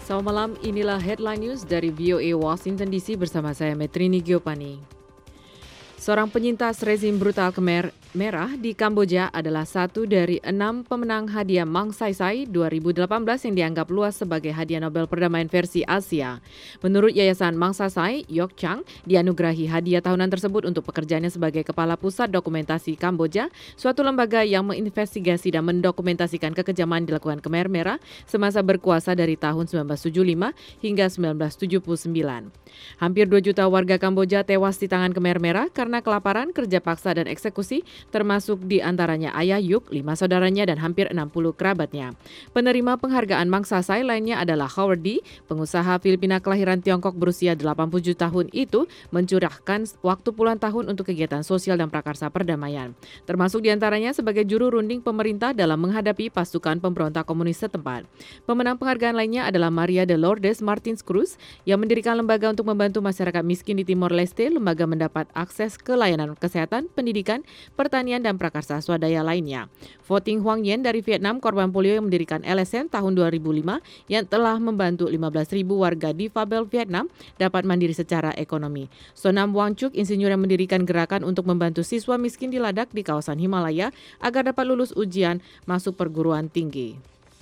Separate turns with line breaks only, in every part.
Selamat malam, inilah headline news dari VOA Washington DC bersama saya Metrini Giopani. Seorang penyintas rezim brutal Khmer Merah di Kamboja adalah satu dari 6 pemenang hadiah Mang Saisai 2018 yang dianggap luas sebagai hadiah Nobel Perdamaian versi Asia. Menurut Yayasan Mang Saisai, Yok Chang dianugerahi hadiah tahunan tersebut untuk pekerjaannya sebagai Kepala Pusat Dokumentasi Kamboja, suatu lembaga yang menginvestigasi dan mendokumentasikan kekejaman dilakukan Khmer Merah semasa berkuasa dari tahun 1975 hingga 1979. Hampir 2 juta warga Kamboja tewas di tangan Khmer Merah karena kelaparan, kerja paksa, dan eksekusi, termasuk di antaranya Ayah Yuk, 5 saudaranya, dan hampir 60 kerabatnya. Penerima penghargaan Mang Saisai lainnya adalah Howard D., pengusaha Filipina kelahiran Tiongkok berusia 87 tahun itu mencurahkan waktu puluhan tahun untuk kegiatan sosial dan prakarsa perdamaian. Termasuk di antaranya sebagai juru runding pemerintah dalam menghadapi pasukan pemberontak komunis setempat. Pemenang penghargaan lainnya adalah Maria de Lourdes Martins Cruz yang mendirikan lembaga untuk membantu masyarakat miskin di Timor Leste. Lembaga mendapat akses ke layanan kesehatan, pendidikan, pertanian, dan prakarsa swadaya lainnya. Voting Huang Yen dari Vietnam, korban polio yang mendirikan LSM tahun 2005 yang telah membantu 15.000 warga difabel Vietnam dapat mandiri secara ekonomi. Sonam Wangchuk, insinyur yang mendirikan gerakan untuk membantu siswa miskin di Ladakh di kawasan Himalaya agar dapat lulus ujian masuk perguruan tinggi.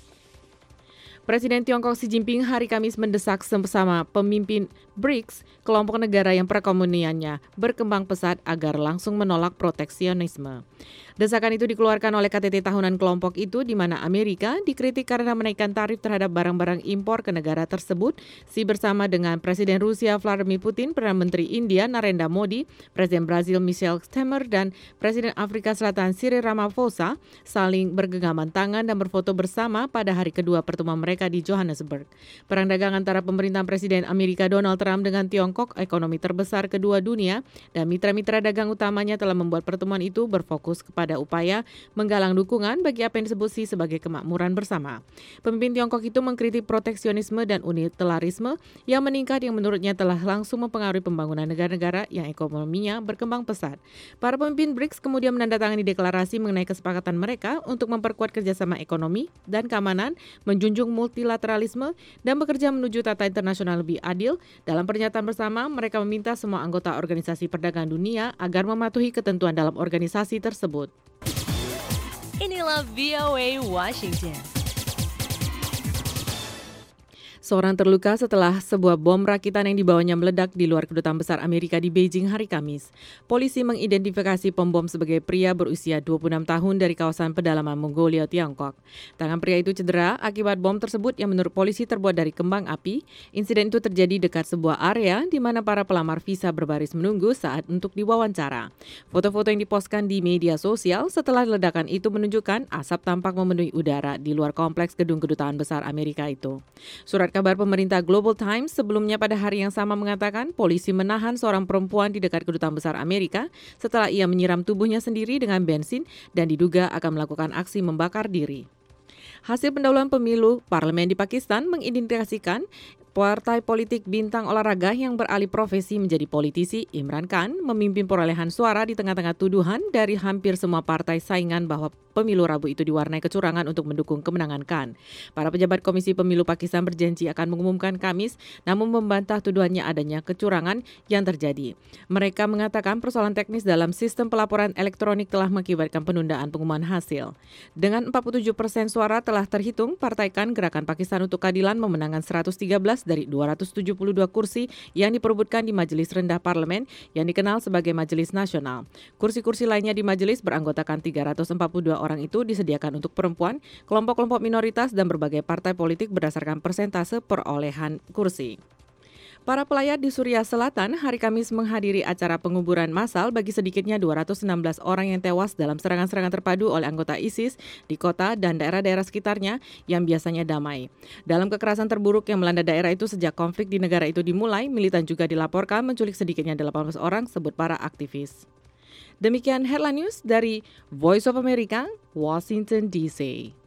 Presiden Tiongkok Xi Jinping hari Kamis mendesak bersama pemimpin BRICS, kelompok negara yang perekonomiannya berkembang pesat agar langsung menolak proteksionisme. Desakan itu dikeluarkan oleh KTT tahunan kelompok itu di mana Amerika dikritik karena menaikkan tarif terhadap barang-barang impor ke negara tersebut. Xi bersama dengan Presiden Rusia Vladimir Putin, Perdana Menteri India Narendra Modi, Presiden Brazil Michel Temer, dan Presiden Afrika Selatan Cyril Ramaphosa saling bergenggaman tangan dan berfoto bersama pada hari kedua pertemuan mereka di Johannesburg. Perang dagang antara pemerintahan Presiden Amerika Donald Trump dengan Tiongkok, ekonomi terbesar kedua dunia, dan mitra-mitra dagang utamanya telah membuat pertemuan itu berfokus kepada upaya menggalang dukungan bagi apa yang disebut Xi sebagai kemakmuran bersama. Pemimpin Tiongkok itu mengkritik proteksionisme dan unilateralisme yang meningkat yang menurutnya telah langsung mempengaruhi pembangunan negara-negara yang ekonominya berkembang pesat. Para pemimpin BRICS kemudian menandatangani deklarasi mengenai kesepakatan mereka untuk memperkuat kerjasama ekonomi dan keamanan, menjunjung multilateralisme, dan bekerja menuju tata internasional lebih adil. Dalam pernyataan bersama, mereka meminta semua anggota Organisasi Perdagangan Dunia agar mematuhi ketentuan dalam organisasi tersebut.
Inilah VOA Washington.
Seorang terluka setelah sebuah bom rakitan yang dibawanya meledak di luar kedutaan besar Amerika di Beijing hari Kamis. Polisi mengidentifikasi pembom sebagai pria berusia 26 tahun dari kawasan pedalaman Mongolia, Tiongkok. Tangan pria itu cedera akibat bom tersebut yang menurut polisi terbuat dari kembang api. Insiden itu terjadi dekat sebuah area di mana para pelamar visa berbaris menunggu saat untuk diwawancara. Foto-foto yang dipostkan di media sosial setelah ledakan itu menunjukkan asap tampak memenuhi udara di luar kompleks gedung kedutaan besar Amerika itu. Surat kabar pemerintah Global Times sebelumnya pada hari yang sama mengatakan polisi menahan seorang perempuan di dekat kedutaan besar Amerika setelah ia menyiram tubuhnya sendiri dengan bensin dan diduga akan melakukan aksi membakar diri. Hasil pendahuluan pemilu parlemen di Pakistan mengidentifikasikan partai politik bintang olahraga yang beralih profesi menjadi politisi Imran Khan memimpin perolehan suara di tengah-tengah tuduhan dari hampir semua partai saingan bahwa pemilu Rabu itu diwarnai kecurangan untuk mendukung kemenangan Khan. Para pejabat Komisi Pemilu Pakistan berjanji akan mengumumkan Kamis, namun membantah tuduhannya adanya kecurangan yang terjadi. Mereka mengatakan persoalan teknis dalam sistem pelaporan elektronik telah mengakibatkan penundaan pengumuman hasil. Dengan 47% suara telah terhitung, Partai Khan Gerakan Pakistan untuk Keadilan memenangkan 113 dari 272 kursi yang diperebutkan di Majelis Rendah Parlemen yang dikenal sebagai Majelis Nasional. Kursi-kursi lainnya di majelis beranggotakan 342 orang itu disediakan untuk perempuan, kelompok-kelompok minoritas, dan berbagai partai politik berdasarkan persentase perolehan kursi. Para pelayat di Suriah Selatan hari Kamis menghadiri acara penguburan massal bagi sedikitnya 216 orang yang tewas dalam serangan-serangan terpadu oleh anggota ISIS di kota dan daerah-daerah sekitarnya yang biasanya damai. Dalam kekerasan terburuk yang melanda daerah itu sejak konflik di negara itu dimulai, militan juga dilaporkan menculik sedikitnya 18 orang, sebut para aktivis. Demikian headline news dari Voice of America, Washington DC.